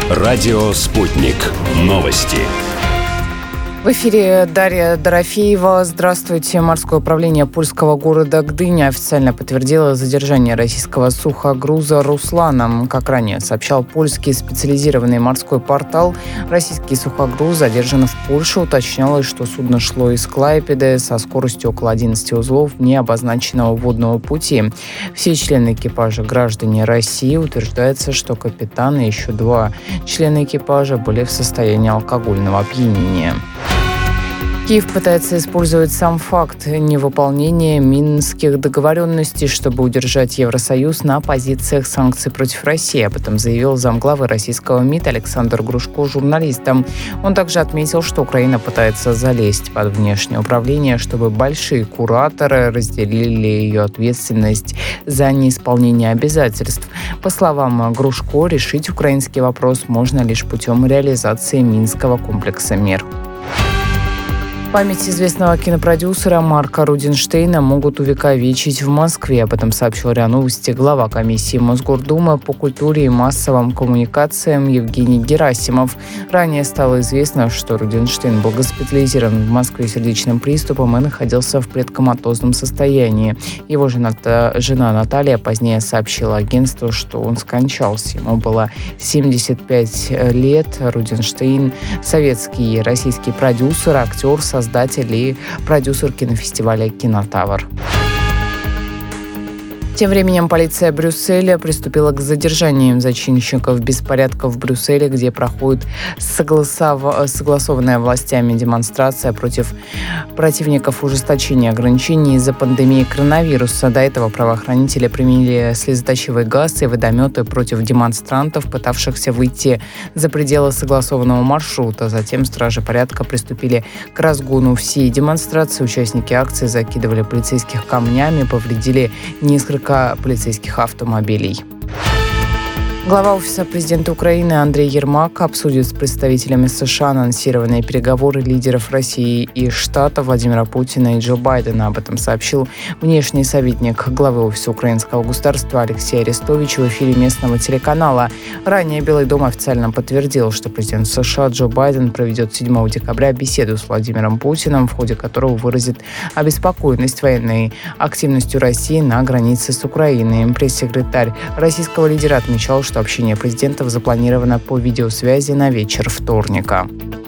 Радио «Спутник». Новости. В эфире Дарья Дорофеева. Здравствуйте. Морское управление польского города Гдыня официально подтвердило задержание российского сухогруза «Руслана». Как ранее сообщал польский специализированный морской портал, российский сухогруз задержан в Польше. Уточнялось, что судно шло из Клайпеды со скоростью около 11 узлов вне обозначенного водного пути. Все члены экипажа граждане России. Утверждается, что капитан и еще 2 члена экипажа были в состоянии алкогольного опьянения. Киев пытается использовать сам факт невыполнения минских договоренностей, чтобы удержать Евросоюз на позициях санкций против России. Об этом заявил замглавы российского МИД Александр Грушко журналистам. Он также отметил, что Украина пытается залезть под внешнее управление, чтобы большие кураторы разделили ее ответственность за неисполнение обязательств. По словам Грушко, решить украинский вопрос можно лишь путем реализации Минского комплекса мер. Память известного кинопродюсера Марка Руденштейна могут увековечить в Москве. Об этом сообщил РИА Новости глава комиссии Мосгордумы по культуре и массовым коммуникациям Евгений Герасимов. Ранее стало известно, что Руденштейн был госпитализирован в Москве сердечным приступом и находился в предкоматозном состоянии. Его жена Наталья позднее сообщила агентству, что он скончался. Ему было 75 лет. Руденштейн – советский и российский продюсер, актер, создатель и продюсер кинофестиваля «Кинотавр». Тем временем полиция Брюсселя приступила к задержаниям зачинщиков беспорядков в Брюсселе, где проходит согласованная властями демонстрация против противников ужесточения ограничений из-за пандемии коронавируса. До этого правоохранители применили слезоточивый газ и водометы против демонстрантов, пытавшихся выйти за пределы согласованного маршрута. Затем стражи порядка приступили к разгону всей демонстрации. Участники акции закидывали полицейских камнями, повредили несколько полицейских автомобилей. Глава Офиса президента Украины Андрей Ермак обсудит с представителями США анонсированные переговоры лидеров России и Штатов Владимира Путина и Джо Байдена. Об этом сообщил внешний советник главы Офиса украинского государства Алексей Арестович в эфире местного телеканала. Ранее Белый дом официально подтвердил, что президент США Джо Байден проведет 7 декабря беседу с Владимиром Путиным, в ходе которого выразит обеспокоенность военной активностью России на границе с Украиной. Пресс-секретарь российского лидера отмечал, что общение президентов запланировано по видеосвязи на вечер вторника.